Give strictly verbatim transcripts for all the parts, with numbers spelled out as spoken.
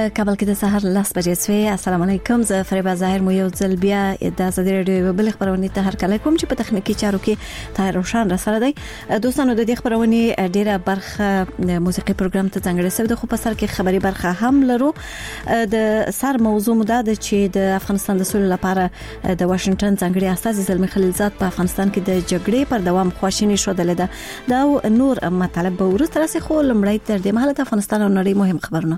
په کابل کې د سحر لس بجې سوي. السلام علیکم، زه فریبا ظاهر مو یو ځل بیا د ازادي رادیو بل خبرونه ته هر کله کوم چې په تخنیکی چارو کې طاهر روشن را سره دی. دوستانو د دې خبرونه ډیره برخه موسیقي پروګرام ته څنګه رسېد، خو په سر کې خبري برخه هم لرو. د سر موضوع مو ده چې د افغانستان د سولې لپاره د واشنگټن ځانګړي استازي زلمی خلیلزاد په افغانستان کې د جګړې پر دوام خواشینی شودل ده. دا نور مطلب به ورته راسي، خو لمړی تر دې مهاله د افغانستان او نړۍ مهم خبرونه.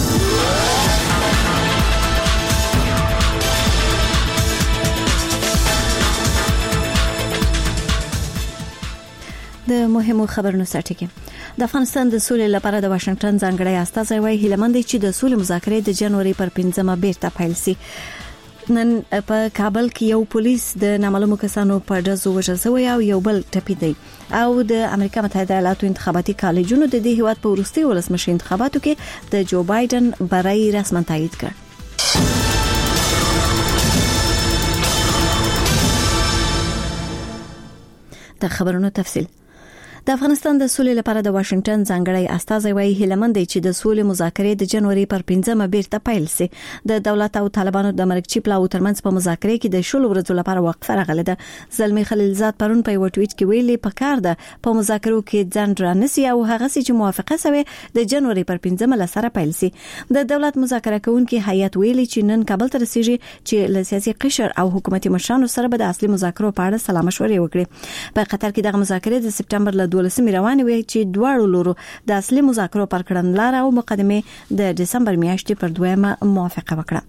د مهمو خبرونو سرټکی. د افغانستان د سولې لپاره د واشنگټن ځانګړي استازی وایي هیلمند دي چې د سولې مذاکرې د جنوري پر پنځمه بیرته پیل شي. نن په کابل کې یو پولیس د نامعلومو کسانو په ډزو وژل شوی او یو بل ټپي دی. او د امریکا متحده ایالاتو انتخاباتي کالجونو د دې هیواد په وروستي ولسمشي انتخاباتو کې د جو بایدن برای رسما تایید کړ. د خبرونو تفصیل. د افغانستان د سولې لپاره د واشنگټن ځانګړي استازی وایي هیلمند دی چې د سولې مذاکرې د جنوري پر پنځمه بیرته پیل شي. د دولت او طالبانو د مرکزي پلاو ترمنځ په مذاکرې کې د شلو ورځو لپاره وقفه راغله ده. زلمی خلیلزاد پرون په یو ټویټ کې ویلي پکار ده په مذاکرو کې ځان درنسي او هغه چې موافقه شوه د جنوري پر پنځمه لسره پیل شي. د دولت مذاکره کوونکي هیئت ویلي چې نن کابل ته رسیږي چې له سیاسي قشر او حکومتي مشرانو سره به د اصلي مذاکرو په اړه سلا مشورې وکړي. په قطر کې دغه مذاکرې د سپټمبر له دولسمې روانې وي چې دواړو لورو د اصلي مذاکرو پر کړنلار او مقدمه د دسمبر میاشتې پر دویمه موافقه وکړه.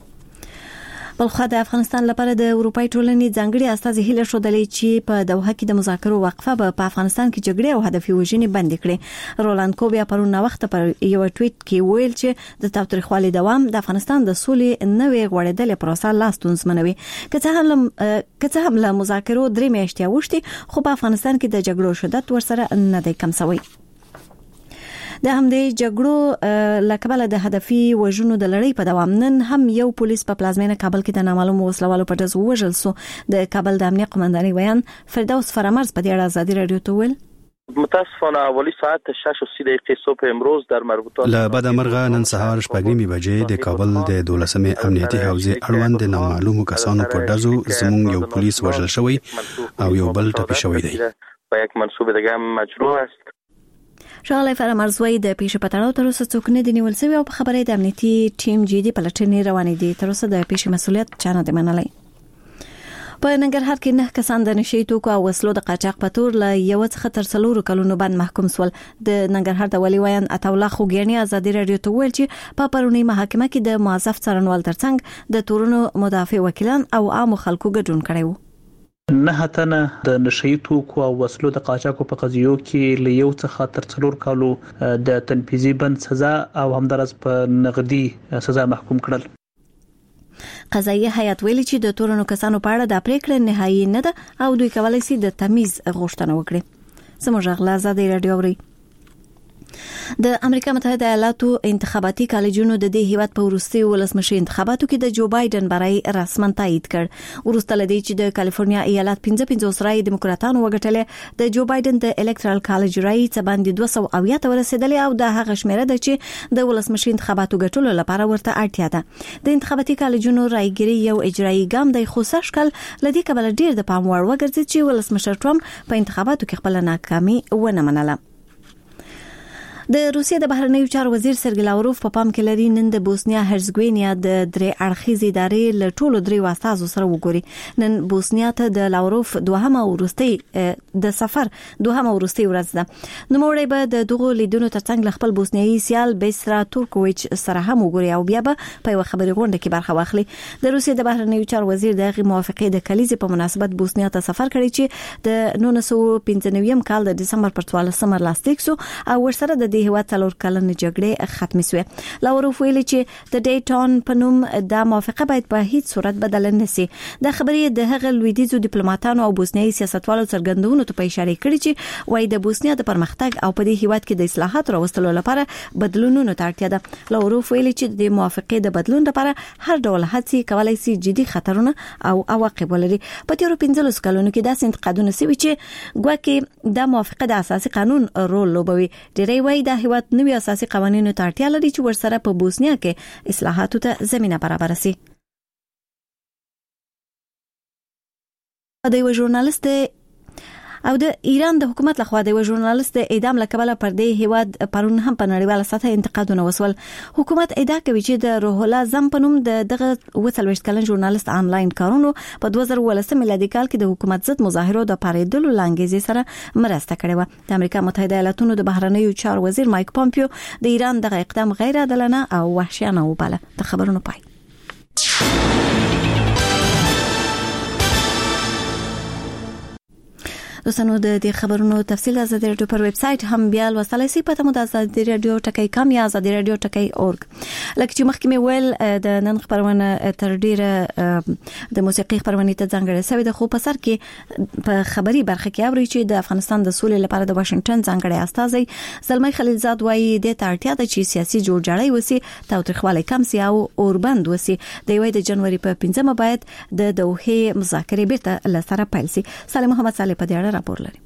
بلخو د افغانستان لپاره د اروپای ټولنې ځانګړي استازي هیله شودلې چې په دوحه کې د مذاکرو وقفه به په افغانستان کې جګړې او هدفي وژنې بند کړي. رولاند کوبیا پرون وخت پر یو ټویټ کې ویل چې د تاوتریخوالي دوام د افغانستان د سولې نوې غوړېدلې پروسه لاستونز منوي. که څه هم که څه هم له مذاکرو درې میاشتې اوښتي، خو په افغانستان کې د جګړو شدت ورسره نه دی کم شوی. د همدې جګړو لکبل د هدفي وژنو د لړۍ په دوام نن هم یو پولیس په پلازمینه کابل کې د نامعلومو وسلوالو په ډز وژل شو. د کابل د امنیت قومندانۍ ویان فردوس فرامرز په دې اړه ازادي رادیو ته ویل متاسفانه اولی ساعت شش و سی دقیقه صبح امروز در مربوطات له بعد مرغه نن سهار شپږ بجې د کابل د دولسمې امنیتي حوزې اړوند د نامعلومو کسانو په ډزو زموږ یو پولیس وژل شوی او یو بل ټپي شوی دی. و یک منصوب دیگه هم مجروح است. شغله فرامرزوی د پیښې په تړاو تر اوسه څوک نه دی نیول شوی او په خبرې د امنیتي ټیم جدي پلټنې روانې دي. تر اوسه د پیښې مسؤلیت چا نه دی منلی. په ننګرهار کې نه کسان د نشي توکو او وسلو د قاچاق په تور له یو څخه تر څلورو کلونو باندې محکوم شول. د ننګرهار د ولي ویان عطاالله خوګیانی ازادي رادیو ته ویل چې په پرونی محکمه کې د موظف څارنوال ترڅنګ د تورونو مدافع وکیلان او عام خلکو ګډون کړي وو. نه تنه د نشئی توکو او وسلو د قاچاقو په قضیو کې له یو څخه تر څلور کالو د تنفیذي بند سزا او همدارس په نقدي سزا محکوم کړل. قضایي هیئت ویلي چې د تورنو کسانو په اړه د پریکړې نهایی نه ده او دوی کولای شي د تمیز غوښتنه وکړي. زموږ غلا ازادي رادیو اوري. د امریکا متحده ایالاتو انتخاباتي کالجونو د دې هیواد په وروستي ولسمشي انتخاباتو کې د جو بایدن برای رسما تایید کړ. ورسته لدی چې د کالیفورنیا ایالت پنځه پنځوس رای دیموکراتانو وګټلې. د جو بایدن د الکترال کالج رای څخه باندې دوه سوه اویا ته ورسېدلې او د هغه شمیره ده چې د ولسمشي انتخاباتو ګټلو لپاره ورته اړتیا ده. د انتخاباتي کالجونو رایګری یو اجرایی ګام دی، خو سشکل لدی کبل ډیر د پام وړ وګرځي چې ولسمشر ټرمپ په انتخاباتو کې خپل ناکامي ونه منله. د روسیې د بهرنیو چارو وزیر سرګی لاوروف په پام کې لري نن د بوسنیا هرزګوینیا د درې اړخیزې ادارې له ټولو درې واسطو سره وګوري. نن بوسنیا ته د لاوروف دوهمه ورستي د سفر دوهمه ورستي ورځ ده. نو موږ به د دغه لیدونو ترڅنګ خپل بوسنیایي سیال بیسرا تورکوویچ سره هم وګوري او بیا به په یو خبري غونډه کې برخه واخلي. د روسیې د بهرنیو چارو وزیر دغه موافقه د کلیزې په مناسبت بوسنیا ته سفر کړی چې د نولس سوه پنځه نوي کال د دسمبر پر څوارلسمه لاستیک سو او ورسره د هیواد څلور کلنې جګړې ختمې شوې. لاوروف ویلي چې د ډیټون په نوم د موافقه باید په هیڅ صورت بدل نه شي. د خبرې د هغه لویدیځو ډیپلوماټانو او بوسنیایي سیاستوالو څرګندونو ته په اشاره کړې چې وایي د بوسنیا د پرمختګ او په دې هیواد کې د اصلاحات راوستلو لپاره بدلونونو ته اړتیا ده. لاوروف ویلي چې د موافقې د بدلون لپاره هر ډول هڅې کولای شي جدي خطرونه او عواقب ولري. په تیرو پنځلسو کلونو کې داسې انتقادونه شوي چې ګواکې د موافقه د اساسي قانون رول لوبوي. ډېری وایي دا هیواد نوي اساسي قوانینو ته اړتیا لري چې ورسره په بوسنیا کې اصلاحاتو ته زمينه برابر شي. د یو ژورنالیست او د ایران د حکومت لخوا د یو ژورنالیست د اعدام لکبله پر دې هیواد پرون هم په نړیواله سطح انتقادونه وسول. حکومت ادعا کوي چې د روح الله زم په نوم د دغه وسلويشت کلن ژورنالیست انلاین کارونو په دوه زره ولسم میلادي کال کې د حکومت ضد مظاهرو د پاریدلو لانګیزې سره مرسته کړې و. د امریکا متحده ایالاتونو د بهرنیو چارو وزیر مایک پامپیو د ایران دغه اقدام غیر عادلانه او وحشیانه وباله. د خبرونو پای. دوستانو د دې خبرونو تفصیل از د رادیو پر ویب سټ هم بیا لوستلای شئ. پته مو د ازادي رادیو ټکی کام یا ازادي رادیو ټکی اورګ. لکه چې مخکې مې ویل د نن خبرونه تر ډیره د موسیقي خبرونه ته ځانګړې شوې ده، خو په سر کې په خبري برخه کې اوري چې د افغانستان د سولې لپاره د واشنگټن ځانګړی استازی زلمی خلیلزاد وايي د تړتیا د چې سیاسي جوړجاړی وسی تاوتریخوالی کم سي او اوربند وسی. د یوې د جنوري په پنځمه باید د دوحه مذاکرې بیرته لسره پیل سي. سالم محمد صالح په دې راپور لري.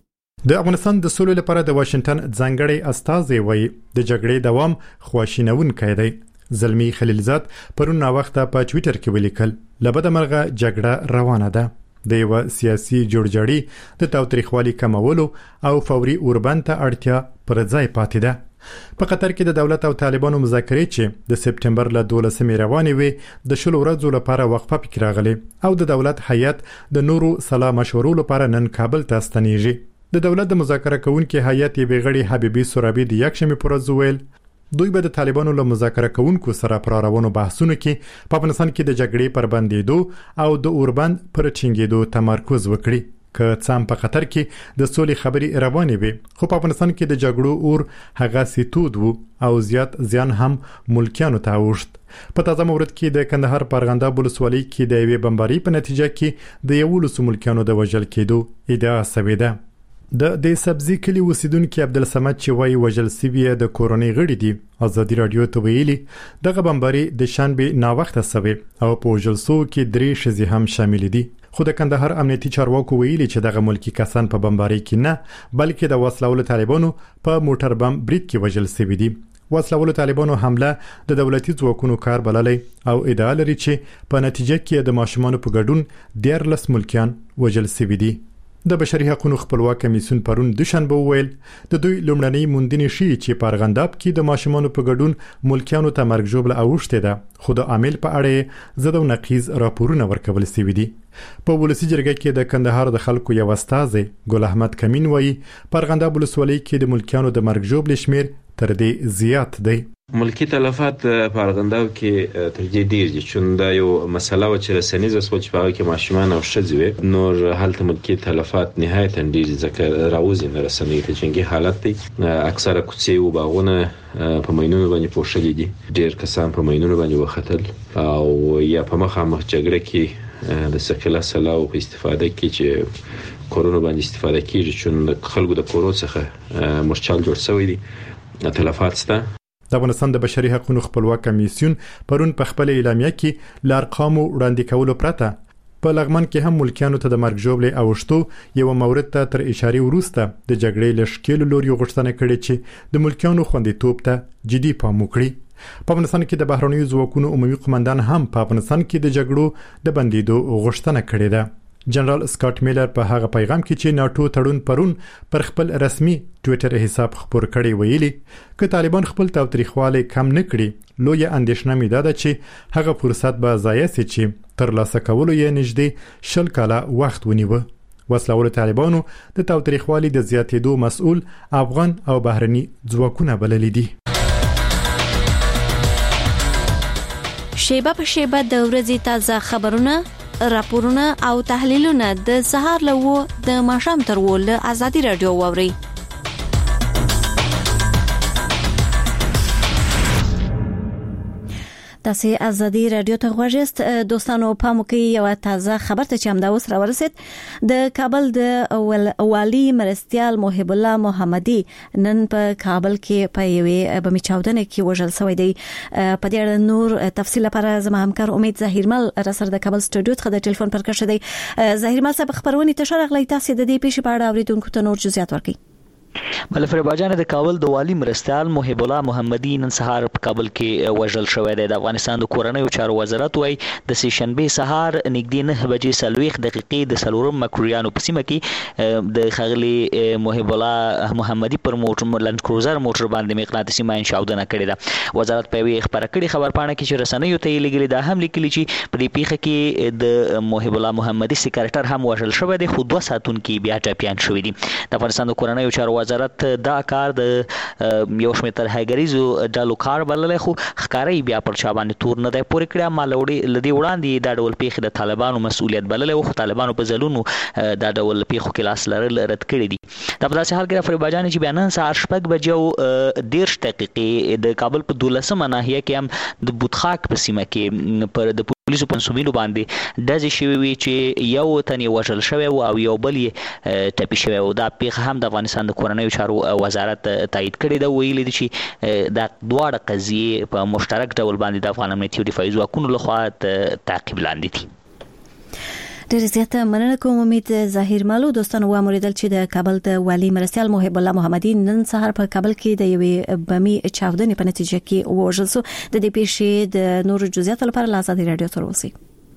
د افغانستان د سولې لپاره د واشنگټن ځانګړی استازی وایي د جګړې دوام خواشینونکی دی. زلمی خلیلزاد پرون وخته په ټوئیټر کې ولیکل لبد مرغه جګړه روانه ده. د یو سیاسي جوړجاړي د تاوتریخوالي کمولو او فوري اوربند ته اړتیا پر ځای پاتې ده. په قطر کې د دولت او طالبانو مذاکرې چې د سپټمبر له دولسمې روانې وي د شلو ورځو لپاره وقفه پکې راغلي او د دولت هیئت د نورو سلا مشورو لپاره نن کابل ته ستنیږي. د دولت د مذاکره کوونکو هیئت یې بغړي حبیبي سورابي د یکشنبه پر ورځ ویل دوی به د طالبانو له مذاکره کوونکو سره پر روانو بحثونو کې په افغانستان کې د جګړې پر بندیدو او د اوربند پر ټینګېدو تمرکز وکړي. که څام په قطر کې د سولې خبري روانې وي خو په افغانستان کې د جګړو اور هغه سیتود وو او زیات زیان هم ملکیانو ته اوښت. په تازه مورد کې د کندهار پرغنده ولسوالۍ کې د یوې بمباري په نتیجه کې د یو لس ملکیانو د وژل کېدو ادعا شوې ده. د د سبزی کلی اوسیدونکو عبدالصمد چې وایي وژل شوی د کورونی غړي دي ازادي رادیو ته ویلي دغه بمباري د شنبه نا وخته شوی او په وژل سو کې درې شذې هم شامل دي. خو د کندهار امنیتي چارواکو ویلي چې دغه ملکی کسان په بمباري کې نه بلکې د وسلوالو طالبانو په موټر بم برید کې وژل شوی دي. وسلوالو طالبانو حمله د دولتي ځواکونو کار بللې او ادعا لري چې په نتیجه کې د ماشومانو په ګډون دیارلس ملکیان وژل شوی دي. د بشري حقوقو خپلواک کمیسیون پرون دوشنبه ویل د دوی لومړنۍ موندنې شي چې په ارغنداب کې د ماشومانو په ګډون ملکیانو ته مرګ ژوبله اوښته ده خو د عامل په اړه زده نقیز راپورونه ورکول شوی دي. په ولسی جرګه کې د کندهار د خلکو یو استازی ګل احمد کمین وایي په ارغنداب ولسوالۍ کې د ملکیانو د مرګ ژوبل شمیر تر دې زیات دی. ملکی تلفات په ارغنداب کې تر دې ډیر دي چې دا یو مسله و چې رسنیز اوس چې په کې ماشومان او ښځې نور حالت ملکی تلفات نهایت ډیر ځکه راوځي نه رسنۍ ته جنگي حالت دی. اکثره کوڅې او باغونه په ماینونو باندې پوښلي دي. ډیر کسان په ماینونو باندې وختل او یا په مخامخ جګړه کې د سکله سلاو په استفاده کې چې کورونا باندې استفاده کیږي چې خلکو د کورونا څخه مرچال جوړ شوی دي. تلفات سته. د افغانستان د بشري حقوقو خپلواک کمیسیون پرون په خپل اعلامیه کې لارقامو وړاندې کولو پرته په لغمان کې هم ملکیانو ته د مرګ ژوبلې اوښتو یو مورد ته تر اشاره وروسته د جګړې لشکېلو لوري غوښتنه کړې چې د ملکیانو خوندیتوب ته جدي پام وکړي. په افغانستان کې د بهرنیو ځواکونو عمومي قومندان هم په افغانستان کې د جګړو د بندیدو غوښتنه کړې ده. جنرال سکاٹ میلر په هغه پیغام کې چې ناتو تړون پرون پر خپل رسمي ټوئیټر حساب خبر کړي ویلي ک طالبان خپل تاوتریخواله کم نه کړي لوی اندیشنه مې ده چې هغه فرصت به ضایع شي چې تر لاسه کولو یې نږدې شل کاله وخت ونیوه. وسلوال طالبانو د تاوتریخوالي د زیاتېدو مسؤل افغان او بهرني ځواکونه بللي دي. شیبه په شیبه د ورځې تازه خبرونه راپورونه او تحلیلونه د سهار له د ماښام تر ول ازادي رادیو ووري. تاسو ازادي رادیو ته غوښست دوستانو په مو کې یو تازه خبر ته چې هم دا اوس را ورسید. د کابل د والی مرستيال محب الله محمدي نن په کابل کې په یوې بمی چاودنه کې وژل شوی دی. په دې اړه نور تفصیل لپاره زما همکار امید ظاهرمل را سره د کابل سټوډیو څخه د ټلیفون پر کښ دی. ظاهرمل صاحب خبرونه ته شرغلې تاسو د دې پیښې په اړه اوریدونکو ته نور جزئیات ورکړئ. ملفر باجان د کابل د والی مرستیال محب الله محمدي نن سهار په کابل کې وژل شوی دی. د افغانستان د کورنیو چارو وزارت وایي د سه شنبه سهار نږدې نه بجې څلوېښت دقیقې د څلورم مکروریانو په سیمه کې د ښاغلي محب الله محمدي پر موټر لند کروزر موټر باندې مقناطیسي ماین چاودنه کړې ده. وزارت په یوې خبره کړې خبرپاڼه کې چې رسنیو ته یې لیږلي دا هم لیکلي چې په دې پیښه کې د محب الله محمدي سکرټر هم وژل شوی دی، خو دوه ساعتونکي بیا ټپیان شوي دي. د افغانستان د کورنیو چارو وزارت دا کار د یو شمېر ترهګریزو ډلو کار بللی، خو ښکاره بیا پر چا باندې تور نه دی پورې کړی. ما له دې وړاندې دا ډول پیښې د طالبانو مسؤلیت بللی و، خو طالبانو په ځلونو دا ډول پیښو کې لاس لرل رد کړي دي. دا په داسې حال کې افریبا جان چې بیا نن سهار شپږ بجې او دېرش دقیقې د کابل په دولسمه ناحیه کې هم د بوتخاک په سیمه کې پر د پولیسو په منسوبینو باندې ډزې شوې وي چې یو تن یې وژل شوی و او یو بل یې ټپي شوی و. دا پیښه هم د افغانستان د کورنیو چارو وزارت تایید کړې ده. ویلي دي چې دا دواړه قضیې په مشترک ډول باندې د افغان امنیتي او دفاعي ځواکونو لخوا تعقیب لاندې دي. ډېر زیاته مننه کوم. امید ظاهر مالو دوستانو واوریدل چې د کابل د والی مرستیال محب الله محمدي نن سهار په کابل کې د یوې بمي چاودنې په نتیجه کې وژل شو. د دې پیښې د نورو جزئیاتو لپاره له ازادي رادیو تر اوسه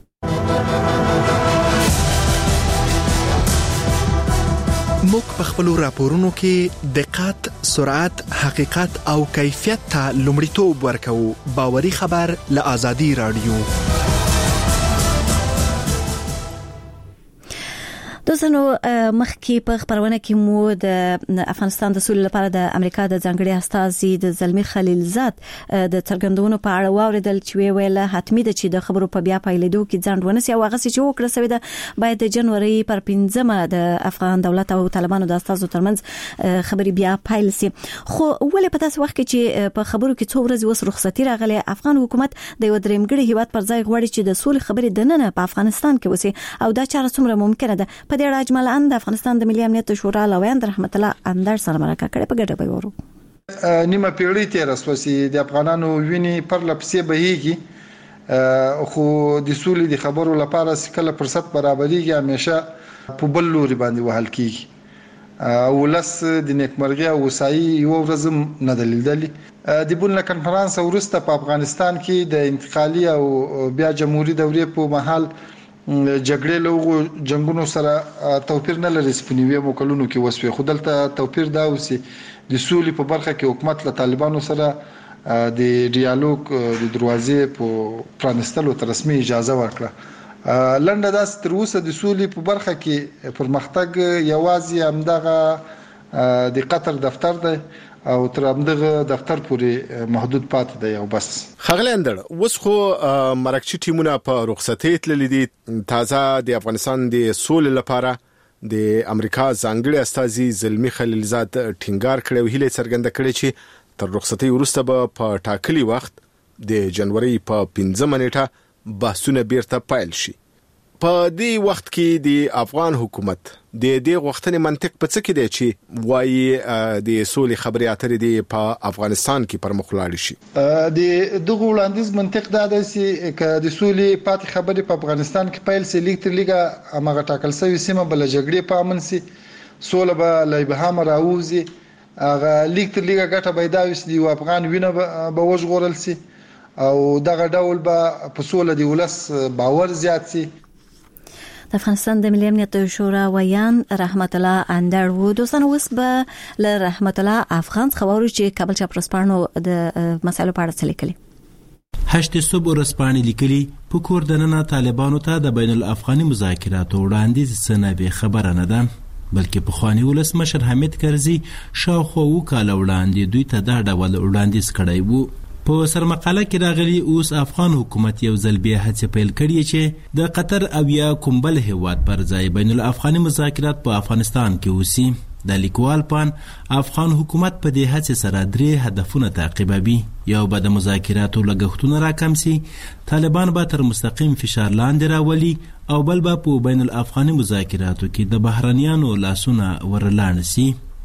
موږ په خپل راپورونو کې دقت، سرعت، حقیقت او کیفیت ته لومړیتوب ورکوو. باوري خبر له ازادي رادیو. دوستانو مخکې په خبرونه کې مو د افغانستان د سولې لپاره د امریکا د ځانګړي استازي د زلمي خلیلزاد د څرګندونو په اړه واوریدل چې ویل حتمی ده چې د خبرو په بیا پایلیدو کې ځان ونسي او هغه چې وکړه سوي ده باید د جنوري پر پنځمه د افغان دولت او طالبانو د استازو ترمنځ خبري بیا پایل سي. خو ولې په تاسو وخت کې چې په خبرو کې څو ورځې وس رخصتي راغلي افغان حکومت د یو درېمګړي هیواد پر ځای غواړي چې د سولې خبرې د نن په افغانستان کې وسی او دا چاره څومره ممکنه ده؟ په دې اړه اجمالا د افغانستان د ملي امنیت شورا لویان رحمت الله اندر سره مرکه کړې په ګډه به ورو. نیمه پیړۍ تیر اسوسي د افغانانو ویني پر لپسې بهيږي، خو د سولې د خبرو لپاره کله فرصت برابرېږي همیشه په بل لوري باندې وهل کیږي. ولس د نیکمرغي او وسایي یو ورځ نه دلیدلی. د بولنه کنفرانس ورسته په افغانستان کې د انتقالي او بیا جمهوریت دورې په محل جګړې له جنگونو سره توپیر نه لري. سپنیوي موکلونو کې وسوي خودلته توپیر دا وسی د سولې په برخه کې حکومت له طالبانو سره د ډیالوګ د دروازې په پرانستلو تر رسمي اجازه ورکړه. لنډه داس تر اوسه د سولې په برخه کې پرمختګ یوازې همدغه د قطر دفتر دی او تر همدغه دفتر پورې محدود پاتې دی او بس. خغلی اندر اوس خو مرکچی ټیمونه په رخصتۍ تللي دي. تازه د افغانستان د سولې لپاره د امریکا ځانګړي استازي زلمي خلیلزاد ټینګار کړی او هیله څرګنده کړې چې تر رخصتۍ وروسته به په ټاکلي وخت د جنوري په پنځمه نیټه بحثونه بیرته پیل شي. په دې وخت کې د افغان حکومت د دې غوښتنې منطق په څه کې دی چې وایي د سولې خبرې اترې دی په افغانستان کې پر مخ لاړ شي؟ د دغه وړاندیز منطق دا دی چې ک د سولې پاتې خبرې په افغانستان کې پیل سي لیک تر لیګه هغه ټاکل شوی سیمه بل جګړې په امن سي سوله به لا ابهام راوځي هغه لیک تر لیګه ګټه پیدا وسي او افغان وینه به وژغورل سي او دغه ډول به په سوله دی ولس باور زیات سي. د افغانستان د ملي امنیت شورا ویان رحمت الله اندر و. دوستانو اوس به له رحمت الله افغان خبرو چې کابل چاپرسپانو د مسایلو په اړه څه لیکلي. هشت صبح ورځپاڼې لیکلي په کور دننه طالبانو ته د بین الافغاني مذاکراتو وړاندیز څه نه به خبره نه ده، بلکې پخوانی ولسمشر حمید کرزي شاوخوا اوه کاله وړاندې دوی ته دا ډول وړاندیز کړی و. په سرمقاله کې راغلي اوس افغان حکومت یو ځل بیا هڅه پیل کړې چې د قطر او یا کوم بل هیواد پر ځای بین الافغاني مذاکرات په افغانستان کې وسی. د لیکوال پان افغان حکومت په دې هڅه سره درې هدفونه تعقیبوي. یو به د مذاکراتو لګښتونه راکم سي، طالبان به تر مستقیم فشار لاندې راولي او بل به په بین الافغاني مذاکراتو کې د بهرنیانو لاسونه ورلاړ سي.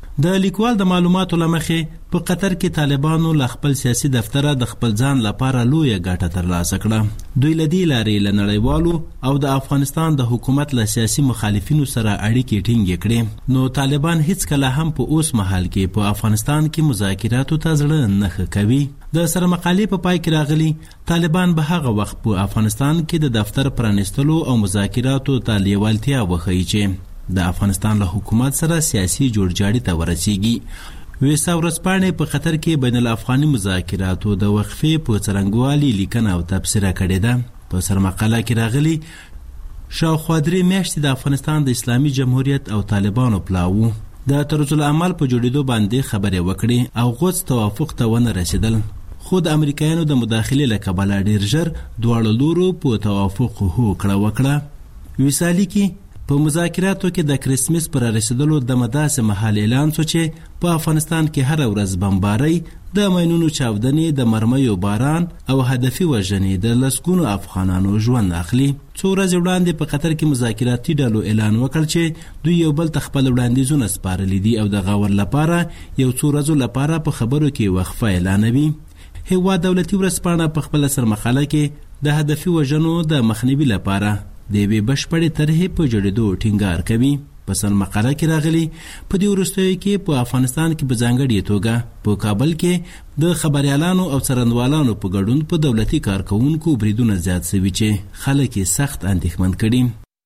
د لیکوال د معلوماتو لمخې په قطر کې طالبانو ل خپل سیاسي دفتره د خپل ځان لپاره لویه ګټه ترلاسه کړه. دوی لدی لارې ل نړیوالو او د افغانستان د حکومت له سیاسي مخالفینو سره اړیکې ټینګې کړې. نو طالبان هیڅ کله هم په اوس مهال کې په افغانستان کې مذاکراتو ته زړه نه کوي. د سره مقالې په پای کې راغلي طالبان به هغه وخت په افغانستان کې د دفتر پرانستلو او مذاکراتو ته لیوالتیا وښیي چې د افغانستان له حکومت سره سیاسي جوړجاړي ته ورسیږي. ویسا ورځپاڼې په قطر کې بین الافغاني مذاکراتو د وقفې په څرنګوالي لیکنه او تبصره کړې ده. په سرمقاله کې راغلي شاوخوا درې میاشتې د افغانستان د اسلامي جمهوریت او طالبانو پلاوو د طرز العمل په جوړېدو باندې خبرې وکړې او غوڅ توافق ته ونه رسېدل. خو د امریکایانو د مداخلې له کبله ډېر ژر دواړو لورو په توافق هوکړه وکړه. ویسا لیکي په مذاکراتو کې د کرسمس پر رسیدلو د مداسه محل اعلان شو چې په افغانستان کې هر ورځ بمبارۍ، د ماینونو چاودنې، د مرمیو باران او هدفي وژنې د لسګونو افغانانو ژوند اخلي. څو ورځې وړاندې په قطر کې مذاکراتي ډلو اعلان وکړ چې دوی یو بل ته خپل وړاندیزونه سپارلي دي او د غور لپاره یو څو ورځو لپاره په خبرو کې وقفه اعلانوي. هیواد دولتي ورځپاڼه په خپل سرمقاله کې د هدفي وژنو د مخنیوي لپاره د یوې بشپړې طرحې په جوړېدو ټینګار کوي. په سرمقاله کې راغلي په دې وروستیو کې په افغانستان کې په ځانګړې توګه په کابل کې د خبريالانو او څرنګوالانو په ګډون په دولتي کارکونکو بریدونه زیات شوي چې خلک یې سخت اندېښمن کړي.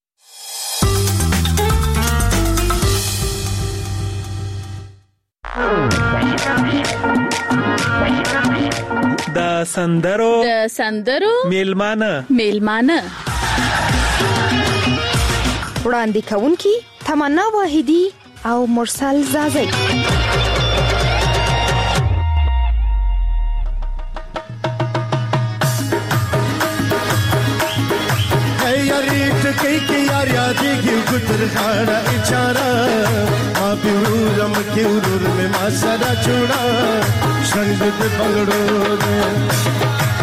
د سندرو د سندرو میلمانه میلمانه وړاندې کوونکی تمنا واحدی او مرسل زازی. یاری ټکی کې یار یادېږي ګټر خاړه اچارا ما پیورم کې ورور مې ما سره چوڑا څنګه د بنگړو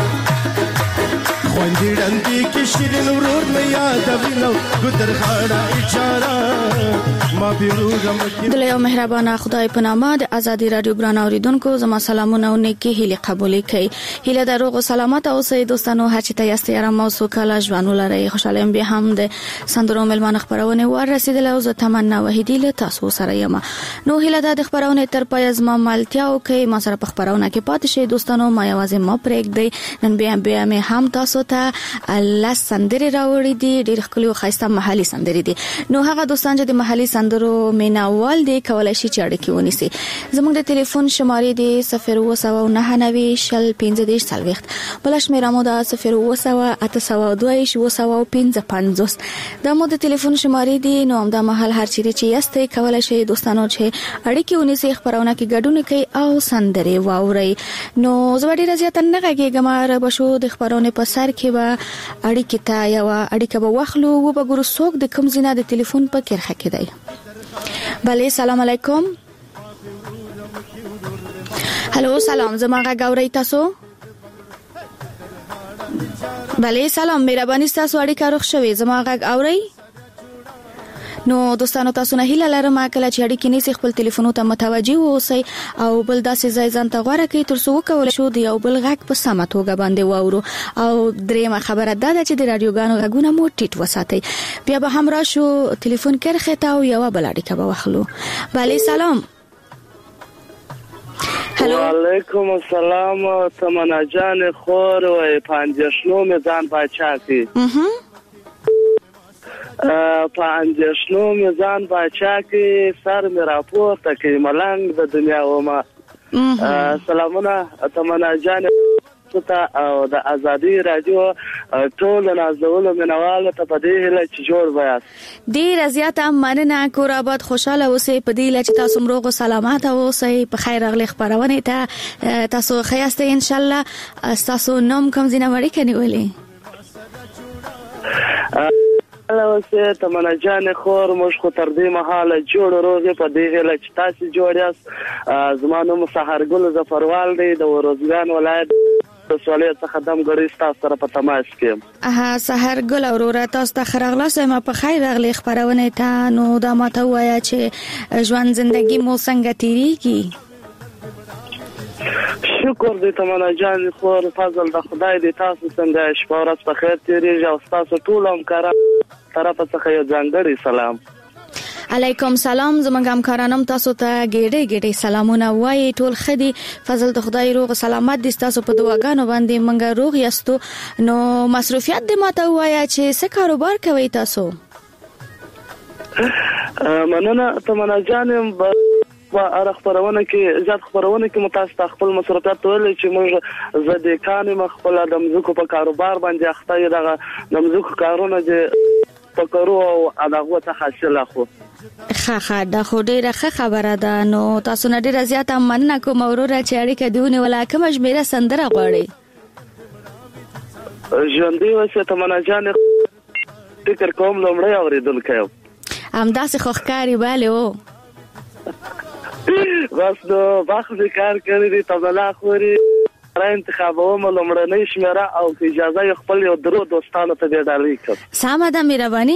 خوندې ډندې کې شیرین ورور مې یادوینو ګټر خاړه اچارا ما پیورم کې. د یو مهربانه خدای په نامه د ازادي رادیو ګران اوریدونکو زما سلامونه او نیکی هیله قبول کړئ. هیله د روغ او سلامت اوسئ دوستانو. هر چی ته یاست آرام او سوکاله ژوند ولرئ. خوشاله یم به هم د سندرو ملمانه خبرونه ور رسیدله او زه تمنا وحیدی له تاسو سره یم. نو هیله د خبرونه تر پای زما مالتیا او کې ما سره په خبرونه کې پاتې شئ دوستانو. ما یوازې ما پرېږدئ. نن بیا بیا مې هم تاسو ته الله سندري راوړي دي. ډېر ښکلي او ښایسته محلي سندري دي. نو هغه دوستان چې د محلي سندرو میناوال دي کولای شي چې اړیکه ونیسي. زموږ د ټلیفون شمارې دي صفر اووه سوه نهه نوي شل پنځه دېرش څلوېښت. بله شمېره مو ده صفر اووه سوه اته سوه دوه ویشت اووه سوه پنځه پنځوس. دا مو د ټلیفون شمارې دي. نو همدا مهال هر چیرې چې یاستئ کولای شئ دوستانو چې اړیکه ونیسي، خبرونه کې ګډون کوي او سندري واورئ. نو زه ډېره زیاته نه غږیږم. را به شو د خبرونه په سر کې به اړیکه ته یو اړیکه به واخلو و به ګورو څوک د کوم ځای د ټلیفون په کرخه کې دی. بله سلام علیکم. هلو سلام، زما غږ اورئ تاسو؟ بله سلام، مهرباني ستاسو اړیکه روغ شوې، زما غږ اورئ؟ نو دوستانو تاسو نه هیله لرم کله چې اړیکې نیسئ خپل ټلیفونونو ته متوجه واوسئ او بل داسې ځای ځان ته غوره کړئ تر څو وکولی شو د یو بل غږ په سمه توګه باندې واورو. او درېیمه خبره دا ده چې د راډیوګانو غږونه مو ټیټ وساتئ. بیا به هم راشو ټلیفون کرښې ته او یوه بله اړیکه به واخلو. بله سلام. وعلیکم السلام. تمنا جان خور و پنجشنو میزان باچا کی په اندیشنو میزان باچا کې سر می راپورته کې ملنګ د دنیا و ما. سلامونه تمنا جان ته او د ازادي رادیو ټول نازولو منوال ته په دې هله چې جوړ بیاست. ډېر زیاته مننه. کور آباد خوشاله اوسئ. په دې هله چې تاسو روغ او سلامت اوسئ. په خیر راغلی خبرونه ته تاسو ښه یاست ان شاء الله. تاسو نوم کوم ځای نه وړي کنيولې؟ اوسه تمنا جان خور مش خو تر دې مهاله جوړ روزه په دې هله چې تاسو جوړ یاست. زما نوم سحرګل ظفروال دی د وروزګان ولایت د سوالې څخه دم غړي تاسو سره په تماس کې اها سحر ګل اورورا تاسو ته خرغلاس ما په خیر راغلی خبرونه ته نو دا ماته وایا چې ژوند زندگی مو څنګه تیریږي شکر دې تمنا جان خور فضل د خدای دې تاسو څنګه شپه ورځ په خیر تیریږي او تاسو ټول هم کار طرف څخه یو ځانګړی سلام علیکم سلام زمونږ همکارانم تاسو ته ګېډې ګېډې سلامونه وایي ټول خدي فضل د خدای روغ سلامت دي تاسو په دعاګانو باندې مونږ روغ یاستو نو مصروفیت دې ماته وایا چې څه کاروبار کوي تاسو مننه تمنا جان و اره خبرونه کې زیات خبرونه کې متاسف خپل مصرفات ولې چې موږ زده کانې مخبل د مزکو په کاروبار باندې اخته دغه د مزکو کارونه چې فکرو او هغه ته حاصله خو خا خا دا خو ډیره ښه خبره ده نو تاسو نه ډیره زیاته مننه کوم اورور چې اړیکه دیونه ولا کوم شمیره سندره غواړي ژوندۍ وسه تمنا جان فکر کوم لمړی اوریدل کوم ام داسې خو ښکاری bale او بس نو وخت کار کوي د تبلا خوري را انتخابوم لمړنۍ شمیره او اجازه خپل یو درو دوستانو ته دی ډالۍ کړ ساده د مهرباني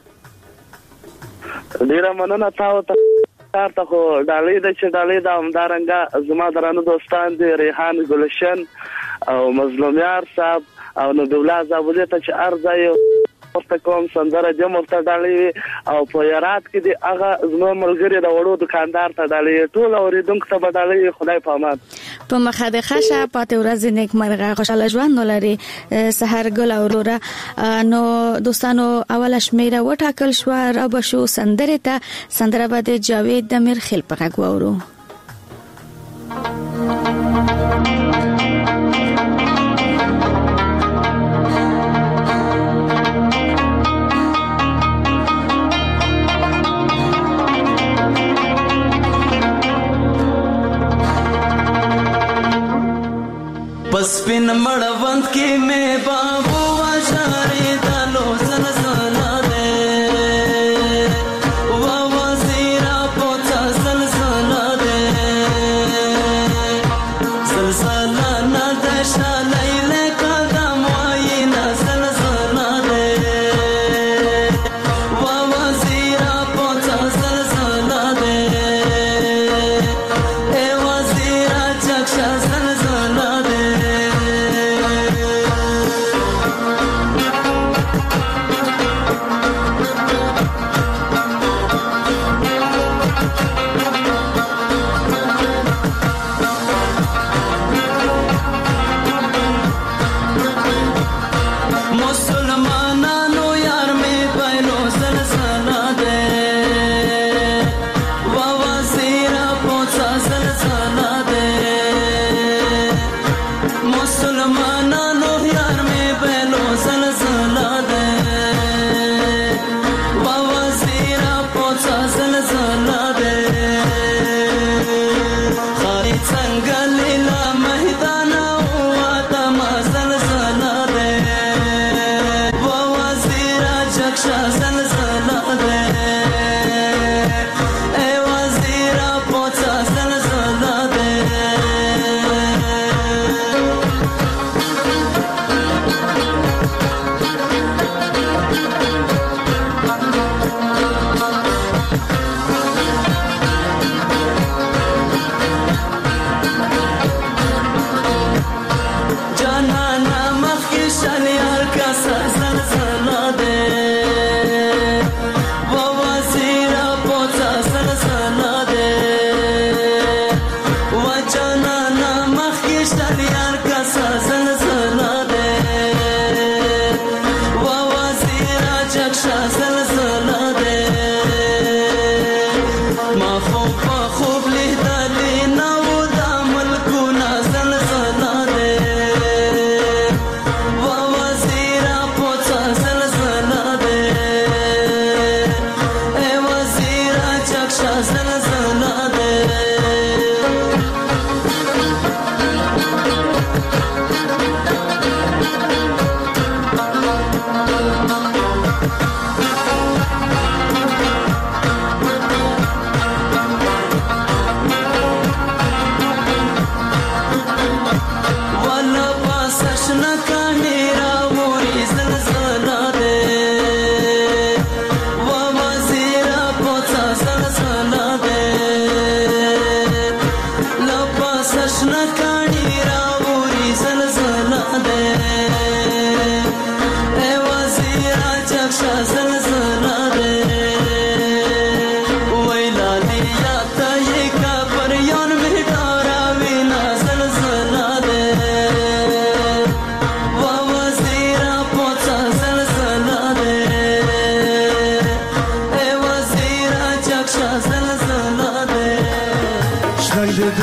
ډیره مننه تاسو ته تاسو خو ډالۍ د چې ډالۍ د همدارنګه زما درانه دوستان دي ریحان ګلشن او مظلومیار صاحب او نو دولت زابوله ته چې ارزای ورته کوم سندره د مرته ډالۍ او په یارات کې دی هغه زما ملګری د وړو دکاندار ته ډالۍ ټول اوریدونکو ته ډالۍ خدای په امان په مخه د خشه پاتې ورځ نیک مرغه خوشاله ژوند ولري سحر ګل اورورا نو دوستانو اوله شمیره وټاکل شو را بشو سندره ته سندره به د جاوید د مرخل په غږ وورو बस पिन मड़वंत के में बाबू वाशारे दालो सलसला दे वा वजीरा पोता सलसला दे सलसला ना दशा लैले कदम वाइना सलसला दे वा वजीरा पोता सलसला दे ए वजीरा चक्षा सलसला दे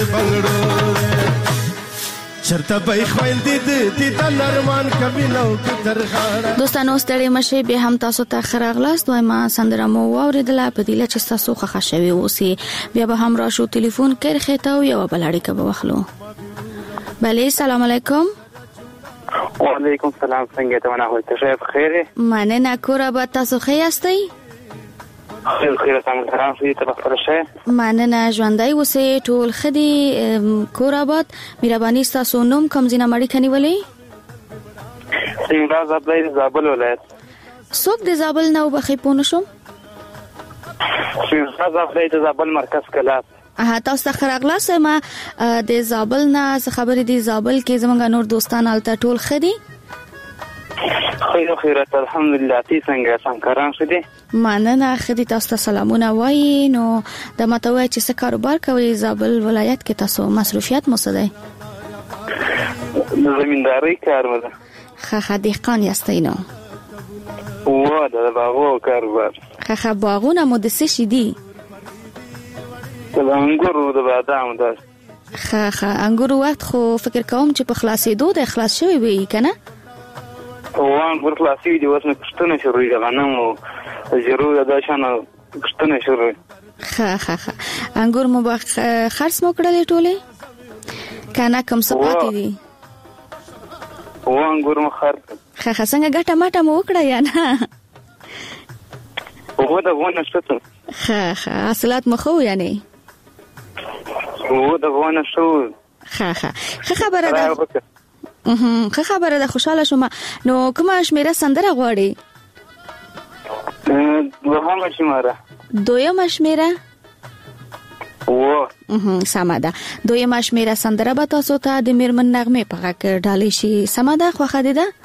بنگړو چرته به خويندې دې د نرمان کبي نو کتر غاړه. دوستانو ستړي مشه به هم تاسو ته خراغلاست وای ما سندره مو اوریدله په دې لچ تاسو خخ شوي اوسي بیا به هم راشو ټلیفون کړ خته او یو بل اړیکه به واخلو. بله سلام علیکم. وعلیکم السلام. څنګه ته ونه هوته شه بخیره؟ مننه کور به تاسو ښه یاستئ؟ خیر خیر تاسو ته ته بخیر شه. مننه ژوندۍ اوسئ ټول خدي کور آباد. مهرباني تاسو نوم کوم ځینه مړی کني ولې؟ څنګه زابل زابل ولایت. څوک د زابل نو بخې پونه شم؟ څنګه زابل د زابل مرکز کلا. اه تاسو ته خراغلاس ما د زابل نه خبرې دی زابل کې زمونږ نور دوستان الته ټول خدي. خیر خیرت الحمدلله. تی څنګه څنګه شدي؟ مننه خدي تاسو ته سلامونه وایي. نو د متوي چې څه کاروبار کوي زابل ولایت کې تاسو مصروفیت مو څه دی؟ زمینداری کار مده. خخ دهقان یاستئ نو؟ و د باغو کاروبار. خخ باغونه مو د څه شي دي؟ د انګورو د بادام ده. خخ انګورو وخت خو فکر کوم چې په خلاصېدو د اخلاص شوی وي کنه؟ وان ور خلاصې دي وسنه کښتنه شروع دي غنم او زیرو د شانه کښتنه شروع. خا خا خا انګور مو به خرڅ مو کړلې ټوله کنه کوم څه پاتې دي؟ و انګور مو خرڅ. خا خا څنګه ګټه ماټه مو وکړه یا نه؟ و دا ونه شته. خا خا اصلات مو خو یعنی؟ و دا ونه شو. خا خا خا خبره ده. اها خه خبره ده خوشاله شوم. نو کومه شمیره سندره غواړي؟ دوهمه شمیره. دویمه شمیره؟ و اها سمه ده. دویمه شمیره سندره به تاسو ته د میرمن نغمه په غږ ډالې شي. سمه ده خو خدي ده؟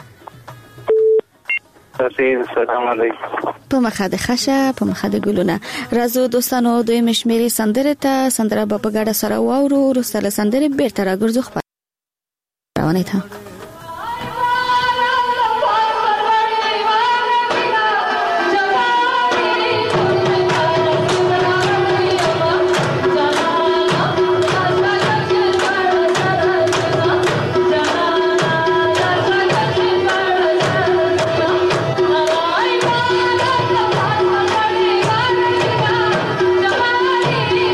السلام علیکم. په مخه د خشه په مخه د ګلونه. راځو دوستانو دویمه شمیره سندره ته سندره به په ګډه سره واورو. رساله سندره بیرته راګرځو خپل روانه था.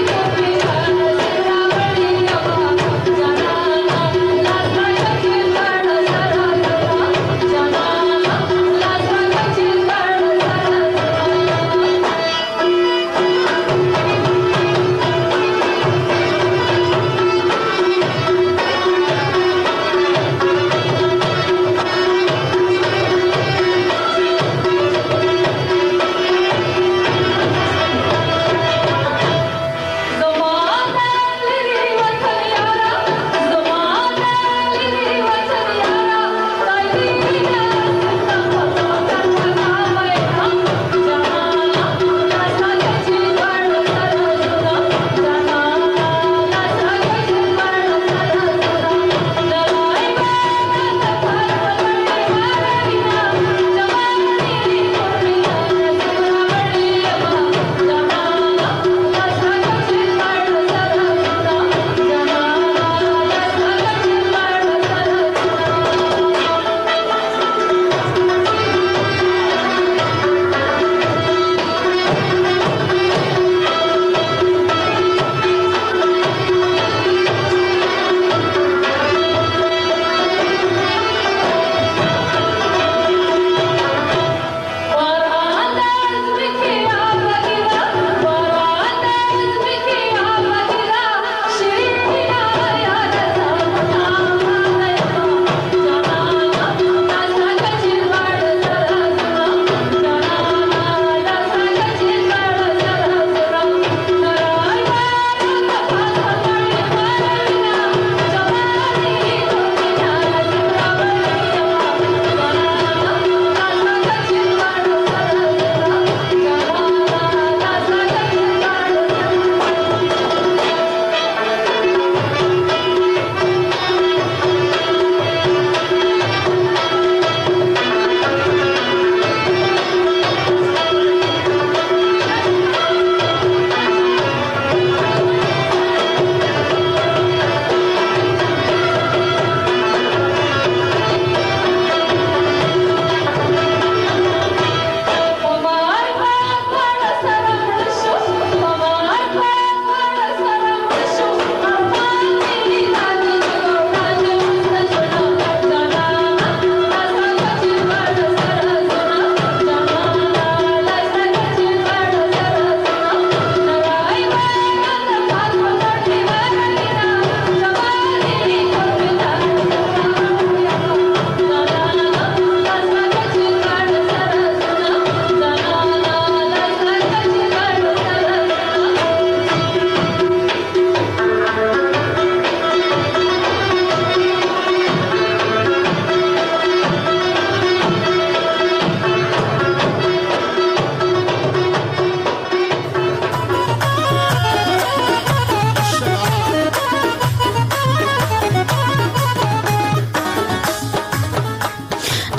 Bye.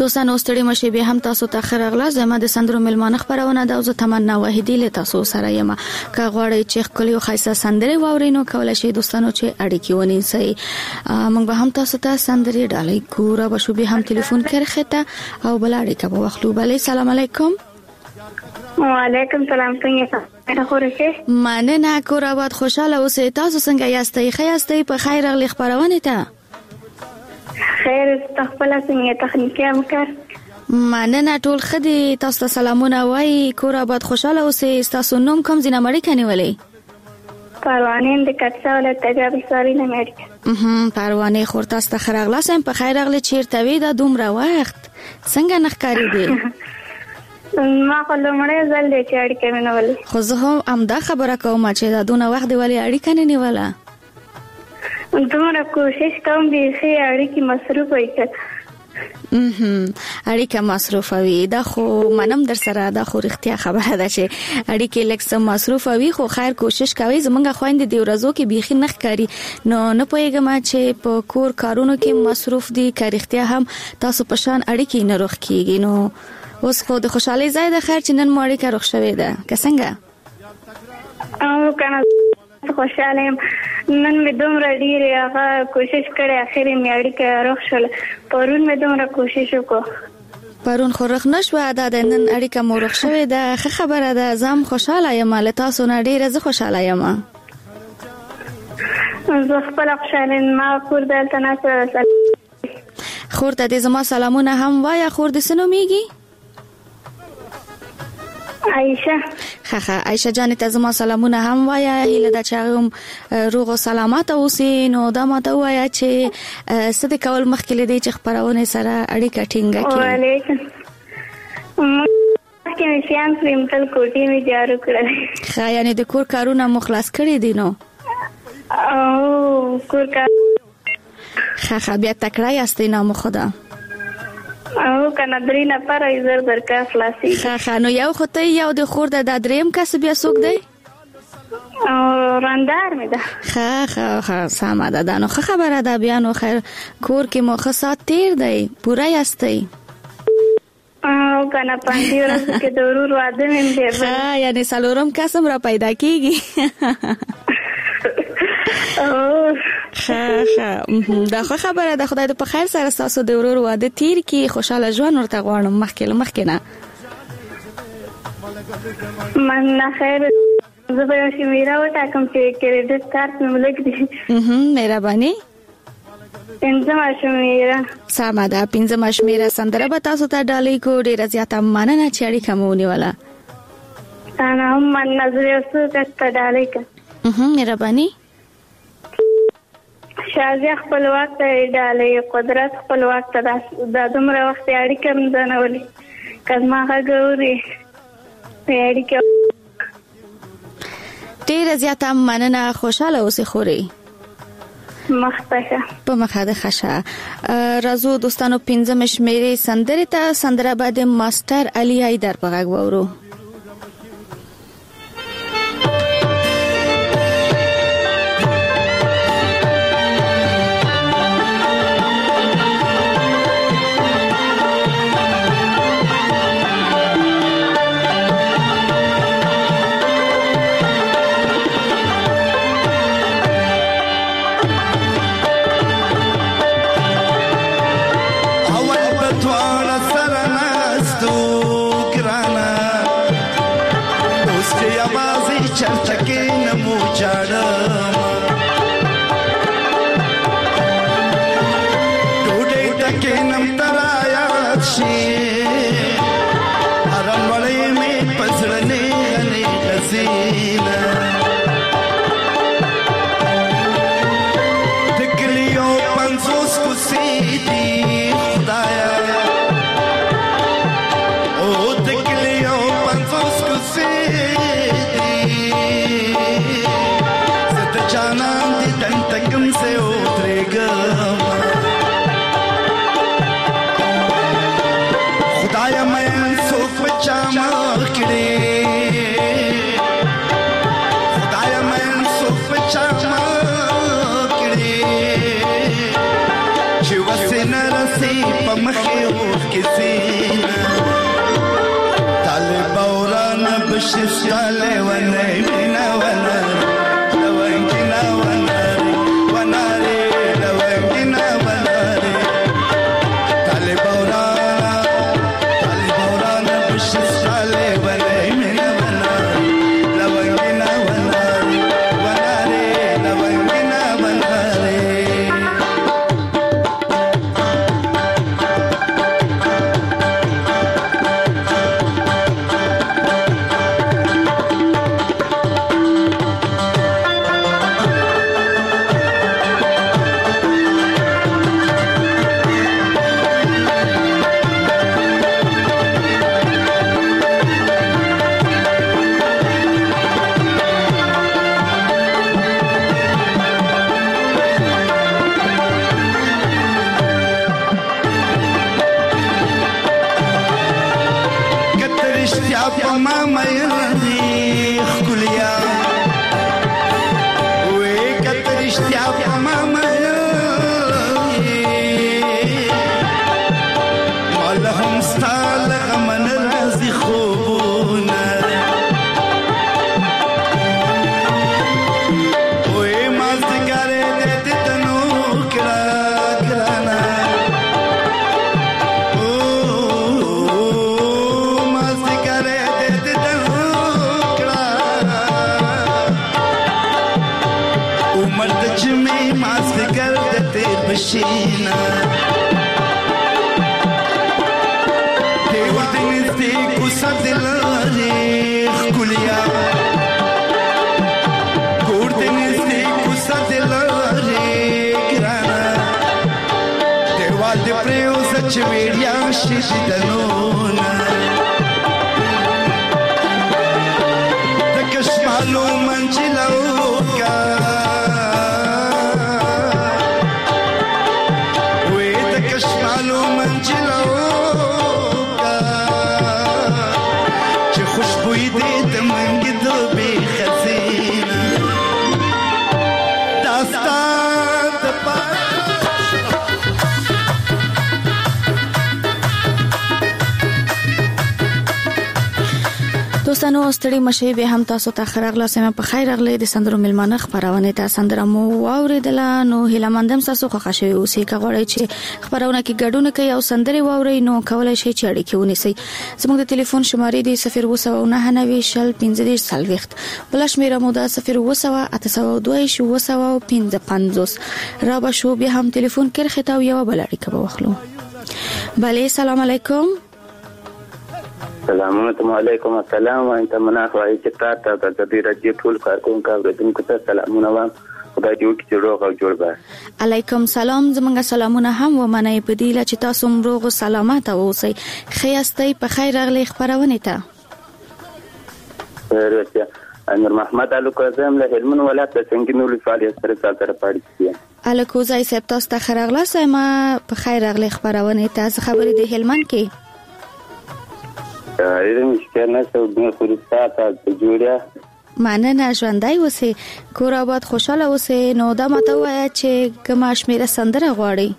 دوستانو ستړي مشه به هم تاسو ته خرغلا زما د سندرو ملمانه خبرونه د اوزه تمنا وحیدی له تاسو سره یم که غواړئ چې خپل یو خاصه سندره واورینو کولای شئ دوستانو چې اړیکې ونیسئ موږ به هم تاسو ته سندره ډالۍ کوو به شو به هم ټلیفون کرخته او بل اړیکه به واخلو بل سلام علیکم وعلیکم سلام څنګه خورشه مننه کور آباد خوشاله اوسئ تاسو څنګه یاستئ ښه یاستئ په خیر غلی خبرونه ته خیر تخپل څنګه تخنیکی امکار مننه ټول خدي تاسو ته سلامونه وای کور آباد خوشاله اوسئ تاسو نوم کوم ځینه مړی کني ولې پروانه د کټسا ولایت تجربه ساري نه مړی اه پروانه خور تاسو ته خرغلا سم په خیر غلی چیرته وی دا دومره وخت څنګه نخکاری دی ما خو لمړی ځل دی چې اړیکه مې نه ولې خو زه هم امدا خبره کوم چې دا دونه وخت دی ولې اړیکه نه نیوله دومره کوشش کوم به خې اړیکې مصروف وي اه اړیکه مصروف وي دا خو منم در سره دا خو رښتیا خبره ده چې اړیکې لکه مصروف وي خو خیر کوشش کوي زمونږ خويند دی ورځو کې بيخي نخ کاری نو نه پوهیږم چې په کور کارونو کې مصروف دي کارختیا هم تاسو په شان اړیکې نه روخ کیږي نو اوس خو د خوشحالي ځای د خیر چې نن مو اړیکه روخ شوې ده که څنګه او کنه خوشاله نن مې دومره ډیره هغه کوشش کړې اخر مې اړیکه روغ شول پرون مې دومره کوشش وکړ پرون خو روغ نشو دا د نن اړیکه مو روغ شوې ده ښه خبره ده زم خوشاله یم له تاسو نه ډیره زه خوشاله یم زه خپل خوشاله ما کور دلته نه سره خور ته دې زما سلامونه هم وایا خور دې سنو میږي عائشه خخه عائشه جان ته زما سلامونه هم وایا هله د چاغم روغ او سلامات اوسې نو دا ماته وایا چې ست کول مخکې لدی چې خبرونه سره اړیکه ټینګه کړي وعلیکم مخکې مې شیان سیمپل کوټي می جارو کړل خا یعنی د کور کارونه مخلص کړی دي نو او کور کار خخه بیا تکړه یاستې نو خدا او کنه درې نه پر ایزر درکا خلاصي خا نو یو خو ته یو د خور د دریم کس بیا څوک دی او راندار مې ده خا خا خا سم ده دا نو خبره ده بیا نو خیر کور کې مو خاصات تیر دی پورا یاستئ او کنه پاندې ورځ کې ضرور واده مې دی ها یعنی سالورم کسم را پیدا کیږي او خا خا دا خو خبره ده خدای دې په خیر سره تاسو د ورور واده تیر کی خوشاله ژوند ورته غواړم مخکې مخکې نه من نه خیر زه به شي میرا وټا کوم چې کریډټ کارت مې ملک دي اه مهرباني پنځم شمیره سمه ده پنځم شمیره سندره به تاسو ته ډالۍ کو ډیره زیاته مننه چې اړیکه مو ونیوله انا هم من نظر اوسه ته ډالۍ کا اه مهرباني شازیه خپل وخت ډالۍ قدرت خپل وخت د دومره وخت اړیکه مې نه ولي کله ما غوړي اړیکه ډیره زیاته مننه خوشاله اوسئ خوري مخته په مخه د خشه رازو دوستانو پنځم شمیرې سندره ته سندره بعد ماستر علي حیدر په غږ وورو چې وسنه رسي په مخې او کې پشینا دیور دنستی کوسا دلاره خکولیا کور دنستی کوسا دلاره گرانا دیوال دی پریوزا چویڑیا شیشی دنونا دکشمالو منجلوکا شمالو منجلوکا چه خوشبوی دید منگ دو بی خزینا داستان دپا دوستانو ستړي مشه به هم تاسو ته خرغله سم په خیر اغله د سندرو ملمانه خبرونه ته سندره مو واوریدله نو هله مندم تاسو خو خښوي اوسې کغړی چې خبرونه کې ګډونه کوي او سندره واوري نو کولای شي چې اړیکه ونیسي زموږ د ټلیفون شمارې دی صفر اووه نه نوي شل پنځه سلويخت بلش میرا مو دا صفر اووه اته سوه دوه اووه سوه پنځه پنځوس را به شو به هم ټلیفون کې خطاب یو بل اړیکه به واخلو بله السلام علیکم السلام علیکم السلام وانت منافعه چې تاسو ته د دې راډیو ټول کارکونکو اوریدونکو ته سلامونه وایم خدای دې وکړي چې روغ او جوړ به علیکم سلام زمونږ سلامونه هم و منای په دې چې تاسو روغ او سلامت اوسئ خیاستئ په خیر راغلی خبرونه ته ورته انور محمد علو کوزم له هلمند ولایت څنګه نو لفعالیت سره سره پاتې الکو زای سپ تاسو ته خیرغله سم په خیر راغلی خبرونه ته خبرې د هلمند کې اې مشکل نه څه د فرصت ته جوړه مننه ژوندۍ اوسې کور آباد خوشاله اوسې نو دا ماته وایي چې کومه شمیره سندره غواړي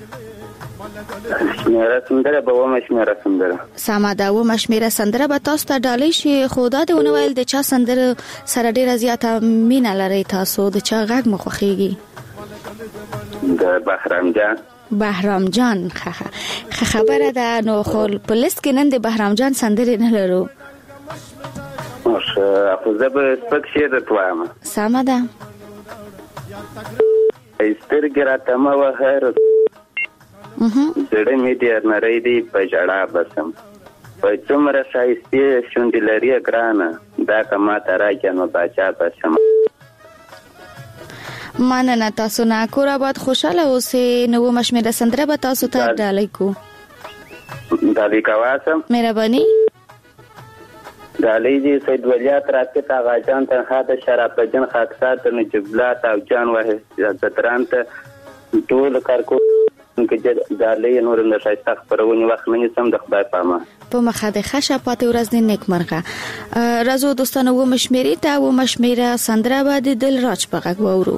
شمیره سندره به و مشمیره سندره سما دا و مشمیره سندره به تاسو ته ډالۍ شي خدا دې ونه ویل د چا سندره سره ډیره زیاته مینه لري تاسو د چا غږ مخخيږي د بهرام جان بهرام جان خخه خبره ده نو خل پولیس کې نن د بهرام جان سندره نه لرو اوس خو زه به سپک شي د توامه سما ده استرګرا تمه وهر زړه مې دې نری دی په جړه بسم په څومره شایسته شونډې لري ګرانه دا کما تراجه نو باچا بسم مننه تاسو نه کور آباد خوشاله اوسئ نو مشمیره سندره به تاسو ته ډالۍ کو ډالۍ کواسم مهرباني ډالۍ دې سید ولیات راکټ اغا جان ته خاطر شراب جن خاطرات نه جبلات او جان وه سترانت ټول کارکو کې ډالۍ نور نه شایسته خبرونه وخت نه سم د خدای پامه په مخه د خشه پاتې ورځ د نیک مرغه رازو دوستانو و مشمیره ته و مشمیره سندره به د دل راج په غږ وورو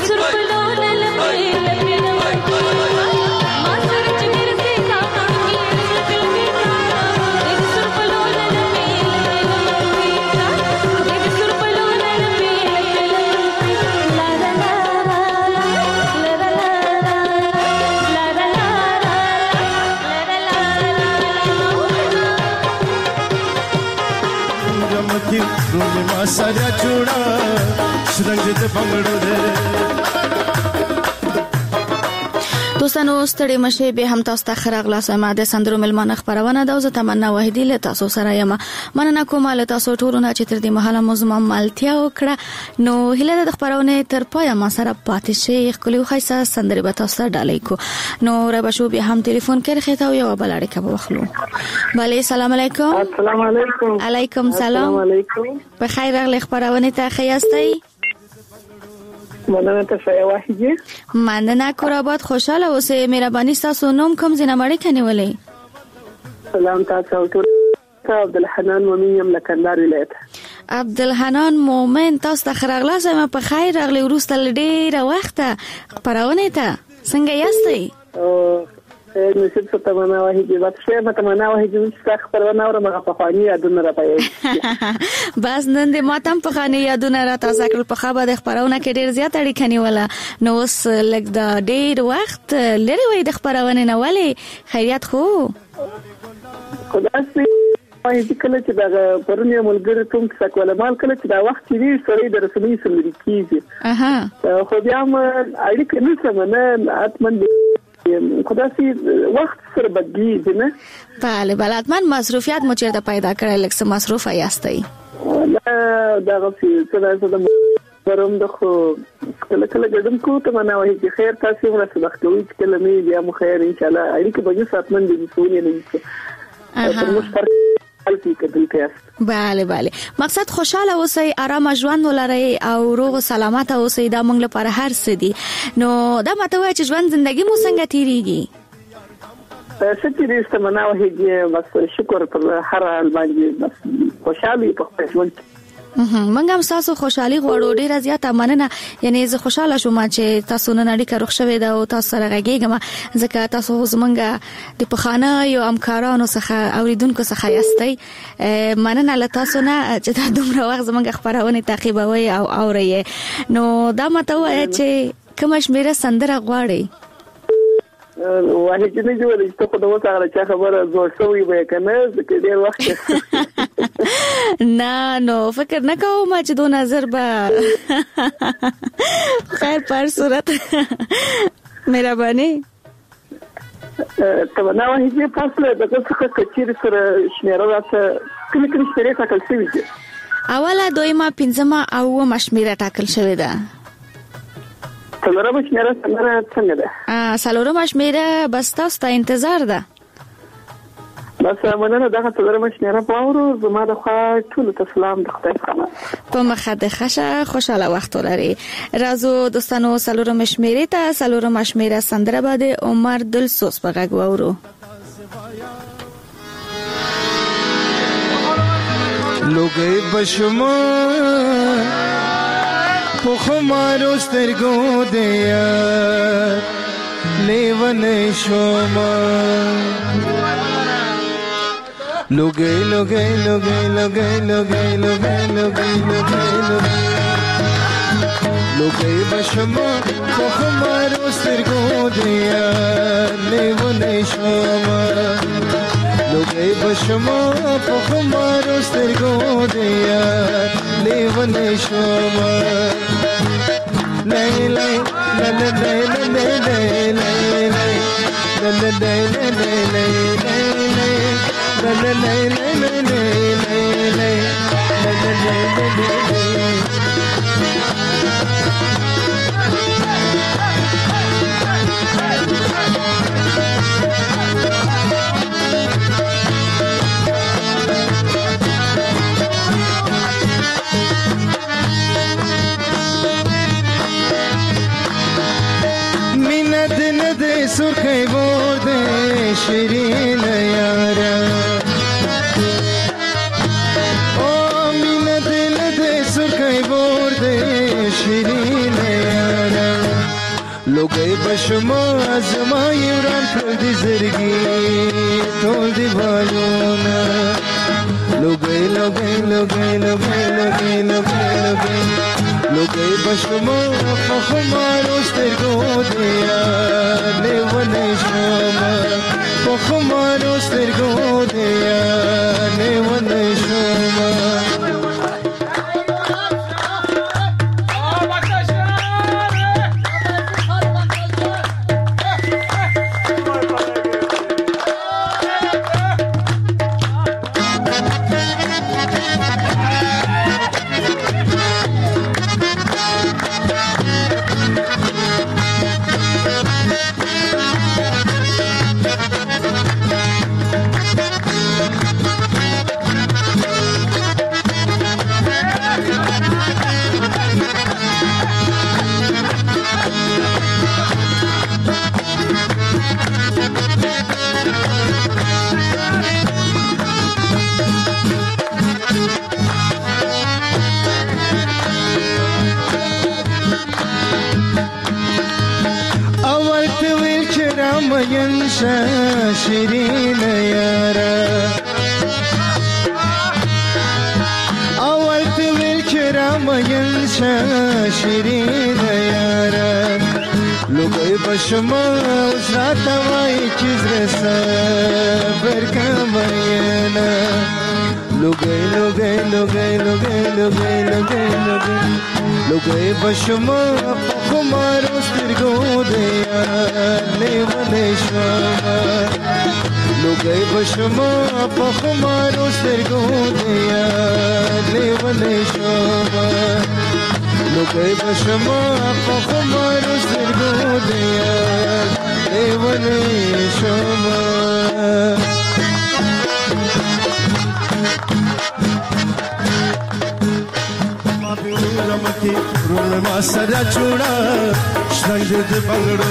सारा चूड़ा रंग दे बंगड़ो दे دوستانو ستړي مشه به هم تاسو ته خراغلا سم د سندرو ملمانه خبرونه دا زه تمنا وحیدی له تاسو سره یم مننه کوم له تاسو ټولونه چې تر دې مهاله موزم مالتیا وکړه نو هله د خبرونه تر پای ما سره پاتې شي خپل خیسه سندري به تاسو ته ډالۍ کو نو را بشو به هم ټلیفون کړی خته یو بل اړیکه به وخلو bale السلام علیکم السلام علیکم علیکم سلام علیکم بخیر راغلی خبرونه ته خیاستی مننه ته واحدی مننه کورابات خوشاله اوسه مهرباني تاسو نوم کوم زینه مړی کنيولې سلام تاسو ټول عبدالحنان مومن یم لکندار ولایت عبدالحنان مومن تاسو ته خراغلا سم په خیر راغلی ورسته ډیره وخته خبرونه ته څنګه یاستئ او نصیب څه تمنا واحدی بس شه مته تمنا واحدی چې خبرونه اورم هغه په خواني یادونه را پي بس نن دې ماتم په خواني یادونه را تاسو کړ په خبره د خبرونه کې ډیر زیات اړیکه نیوله نو اوس لګ دا ډیر وخت لري وای د خبرونه نه ولې خیریت خو خدای واحدی کله چې دا پرونی ملګری ته څه کول مال کله چې دا وخت دی سړی د رسمي سمري کیږي اها خو بیا م اړیکه نه سمنه اتمن خدای سي وخت سره بدلیږي نه بله بله اتمن مصروفیت مو چیرته پیدا کړل لکه مصروف یاستئ دا دا غوښتل چې دا پرم د خو کله کله ګډم کو ته منه وایي چې خیر تاسو ورسره وخت کوي چې کله مې بیا مو خیر ان شاء الله اړیکه به یې ساتمن دي سونی نه وي اها مشترک بله بله مقصد خوشاله اوسئ آرام ژوند ولرئ او روغ او سلامت اوسئ دا موږ لپاره هر څه دي نو دا ماته وایي چې ژوند ژوندۍ مو څنګه تیریږي څه دې ستمنه وهیږي بس شکر پر هر حال باندې بس خوشالي په خپل ژوند منګ هم تاسو خوشحالي غوړو ډیره زیاته مننه یعنی زه خوشاله شوم چې تاسو نن اړیکه روښ شوې ده او تاسو سره غږیږم ځکه تاسو زمونږ د پخانه یو همکارانو څخه اوریدونکو څخه یاستئ مننه له تاسو نه چې دا دومره وخت زمونږ خبرونه تعقیبوي او اوري نو دا ماته وایي چې کوم شمیره سندره غواړي واحد نه جوړې ته په دغه سره چې خبره زوړ شوی به کنه چې ډیر وخت نه نو فکر نه کوم چې دو نظر به خیر پر صورت مهرباني ته نو هیڅ فاصله د څه کچیر سره شمیره راته کله کله شمیره ټاکل شوی دی اوله دویمه پنځمه او مشمیره ټاکل شوی ده سلورم شمیره څنګه ده ا سلورم شمیره بس تاسو ته انتظار ده بس مننه دغه سلورم شمیره پاورو زما د خوا ټول ته سلام د خدای څخه په مخه د خشه خوشاله وخت لري رازو دوستانو سلورم شمیره ته سلورم شمیره سندره باندې عمر دلسوس په غږ وورو لوګي بشما په خمارو سترګو دیا لیون شوما لوګي لوګي لوګي لوګي لوګي لوګي لوګي لوګي لوګي بشما په خمارو سترګو دیا لیون شوما لوګي بشما په خمارو سترګو دیا لیون شوما لای لای لای لای لای لای لای لای سرخی برده شیرین یارا آمین دل ده سرخی برده شیرین یارا لوګي بشما زما یوران کړ دي زرګي ټول دی والونه لوګي لوګي لوګي لوګي لوګي لوګي لوګي لوګي بشما فخمارو سترګو دی لیونه شوما فخمارو سترګو دی لیونه شوما شیرین یارا اول تو ویل کرام ینشا شیرین یارا لوگای بشما وزراتا وای چیز رسا برکماینا لوگای لوگای لوگای لوگای لوگای لوگای لوگای لوگای بشما خمارو سترګو دیا لیونه شوما لوګي بشما په خمارو سترګو دیا لیونه شوما لوګي بشما په خمارو سترګو دیا لیونه شوما رمکی رول ما سره چوڑا شنگ د بنگړو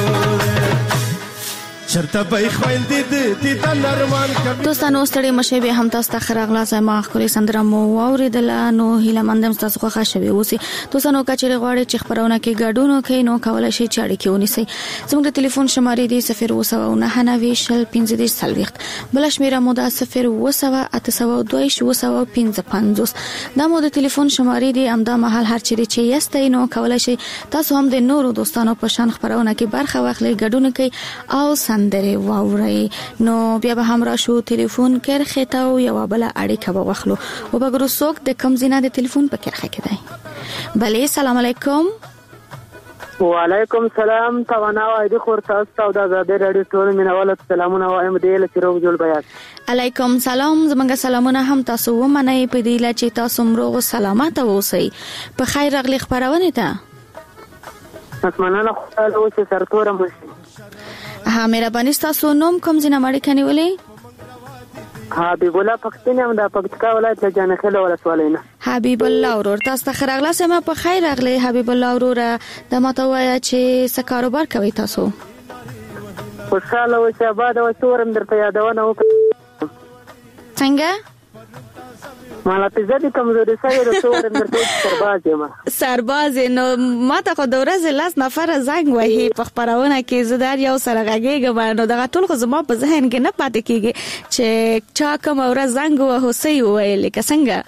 چرته به خوین دي دي د نرمان کبي دوستانو ستړي مشه به هم تاسو ته خراغلا زما خوري سندره مو اوریدل نو هیله مندم تاسو خو ښه اوسئ دوستانو کچېره غواړي چې خبرونه کې ګډون کوي نو کولای شي چې اړیکه ونیسئ زموږ د ټلیفون شمارې دي صفر اووه سوه نهه نوي شل پنځه دېرش څلوېښت بل شمیره مو ده صفر اووه سوه اته سوه دوه ویشت اووه سوه پنځه پنځوس دا مو د ټلیفون شمارې دي همدا مهال هر چیرې چې یاستئ نو کولای شي تاسو هم د نورو دوستانو په شان خبرونه کې برخه واخلئ ګډون کوي او سندره واوري نو بیا به هم راشو ټلیفون کرخه ته یو بل اړیکه واخلو او بګرو څوک د کم زینه د ټلیفون په کرخه کې دی بله سلام علیکم وعلیکم السلام توانا وایي خور تاسو ته د آزاد رادیو ټول مینوال سلامونه وایم دی له چیرو جوړ بیات علیکم سلام زمونږ سلامونه هم تاسو ومنئ په دې ل چې تاسو مروغ سلامت اوسئ په خیر راغلی خبرونه ته اسمانه خو له اوسه سرتوره مو ها مهرباني تاسو نوم کوم ځنه مړ کني ولې حبیب الله پښتون هم د پکتیکا ولایت له جانخله ولسوالۍ نه حبیب الله ورور تاسو ته خراغله سم په خیر راغلی حبیب الله ورور د ماتوایا چې څه کاروبار کوي تاسو خوشاله او شاباد او تورم درته یادونه وکړه څنګه مالا پزدي کمزوري سره د تورم درته سرباز یم سرباز نو ماته خو د ورځې لاس نفر زنګ وهي په خبرونه کې زدار یو سره غږیږم نو دغه ټول خو زما په ذهن کې نه پاتې کیږي چې چا کوم ورځ زنګ وهو سي ویل کې څنګه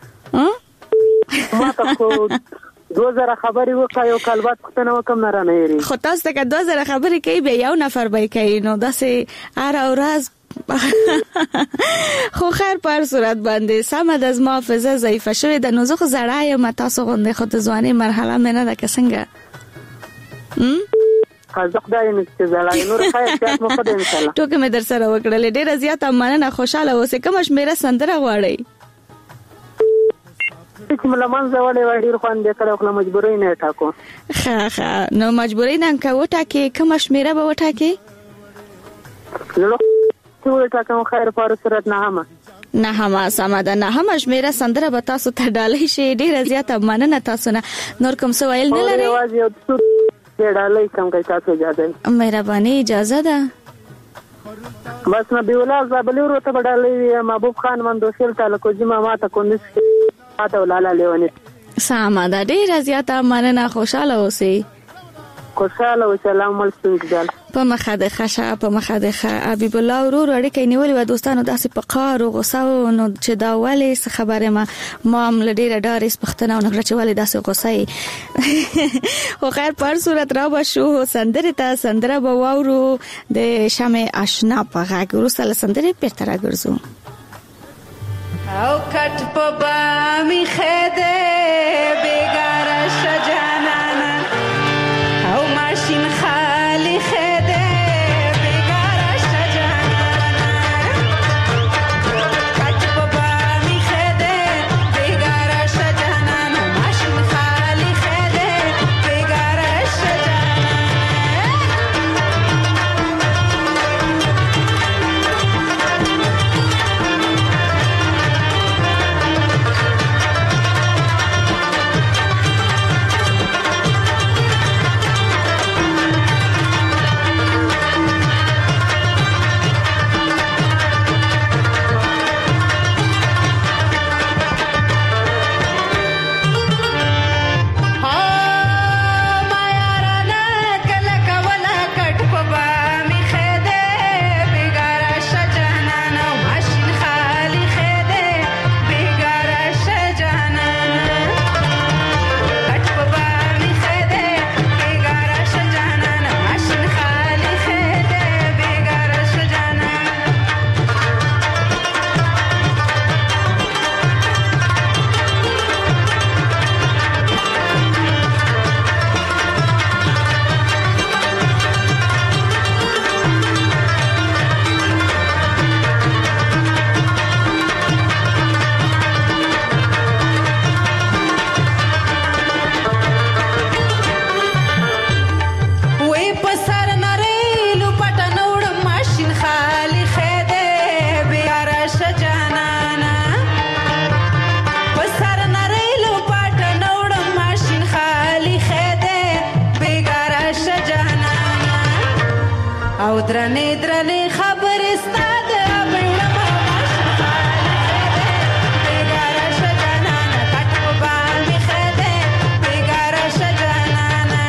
ماته خو دوه زره خبري وکړ یو کلبات پښتنه وکم نه رانه یری خو تاسو ته دوه زره خبري کوي به یو نفر به کوي نو داسې هر ورځ خو خیر په صورت باندې سم د ازما حافظه ضعیفه شوې د نوزه خو زړای ما تاسو غونډه خو د ځواني مرحله مینه د کسنګه هم خزق دای نه چې زړای نور خیر چې مو خدای ان شاء الله ټوکې مې در سره وکړل ډېر زیات مننه خوشاله اوسې کوم شمیره سندره غواړي چې ملمان زولې وړي خوان دې کړو خو مجبورې نه ټاکو ښه ښه نو مجبورې نه کوټه کې کوم شمیره به وټه کې ټول ټاکم خیر په صورت نه هم نه هم سم ده نه هم شمیره سندره به تاسو ته ډالۍ شي ډېر زیات مننه تاسو نه نور کوم سوال نه لري اواز یو څه ډالۍ کوم کوي تاسو اجازه مهرباني اجازه ده بس نبی الله زابلی ورته ډالۍ محبوب خان مندوشل تعالی کو جما ماته کو نس ماته ولاله لیونی سم ده ډېر زیات مننه خوشاله اوسئ خوشاله او سلام علیکم. په مخه د خشه په مخه د خ حبیب الله ورور اړیکې نیولې و دوستانو داسې په قار او غوسه نو چې دا ولې څه خبره ما ما لډیره ډارې سپختنه او نغړه چې ولې داسې غوسه او خیر پر صورت را بشو سندره ته سندره به واورو د شمع آشنا په غږ وروسته سندره پیرته راګرځو. او کټ په بامي خده بیګاره شجانانا او ماشین خالی خده بیګاره شجانانا کټ په بامي خده بیګاره شجانانا ماشین خالی خده بیګاره شجانانا او درنې درنې خبرې ستاده بیړه ماشین خالی خده بیګاره شجانانا کټ په بامي خده بیګاره شجانانا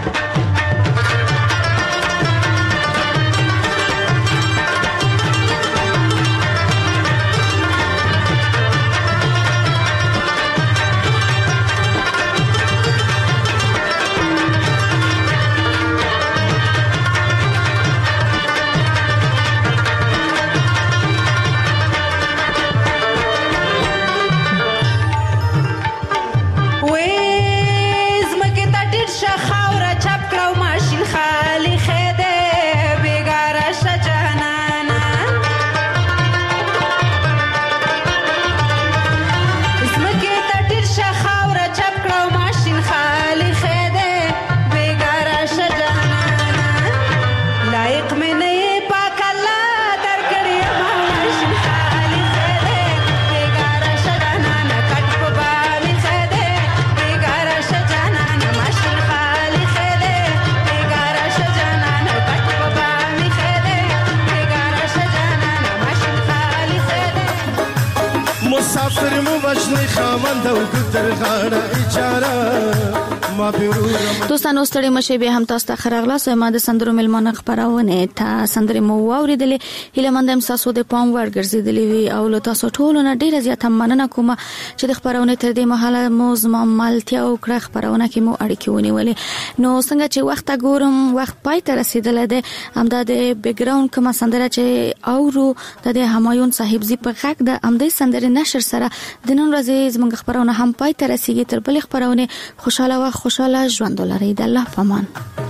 مسافر مو وجنی خاوند او ګتر غاړه اچاره ما بیرو دوستانو ستړي مشه به هم تاسو ته خرغلا سو ما د سندرو ملمنه خبرونه ته سندري مو اوریدلې هله مندم تاسو د پام ور ګرځیدلې وی او له تاسو ټولو نه ډیره زیاته مننه کوم چې د خبرونه تر دې مهاله مو زما مالتیا او کړه خبرونه کې مو اړیکې ونیولې نو څنګه چې وخت ګورم وخت پای ته رسیدل ده همدا د بیک ګراوند کوم سندره چې اورو د همایون صاحب زی په حق د امدې سندره نشر سره د نن ورځې زموږ خبرونه هم پای ته رسیدي تر بل خبرونه خوشاله و خوشاله ژوند ولرئ د الله پامان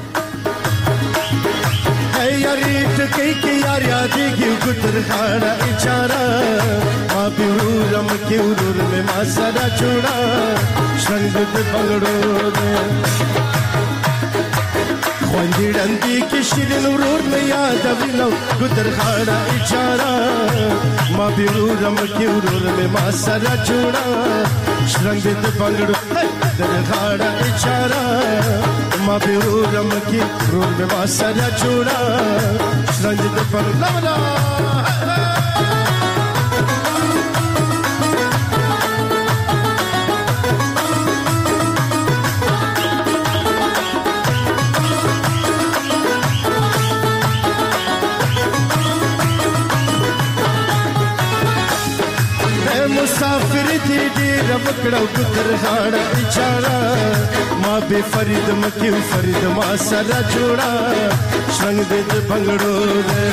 اے یاري ټکې کې یار یادېږي ګتر خاړه اچاره ما بیرورم کې ورور مې ما سره چوڑا څنګه د بغړو خوندې ډندې کې شیرین ورور مې یاد ویلو ګتر خاړه اچاره ما بیرورم کې ورور مې ما سره چوڑا څنګه د بغړو د خاړه اچاره ما بیرورم کې ورور مې ما سره چوڑا څنګه د بغړو مسافر دي ډیر وکړو ګتر غاړه اشاره ما به فرید مکیو فرید ما سره جوړا څنګه دې بنگړو دې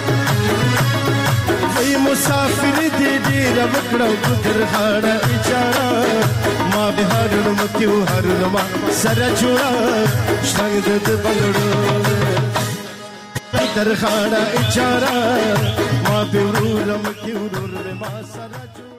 وای مسافر دي ډیر وکړو ګتر غاړه اشاره ما به هرن مکیو هرن ما سره جوړا څنګه دې بنگړو در خاڑا اچارا ما به ورور مکیو ورور ما سره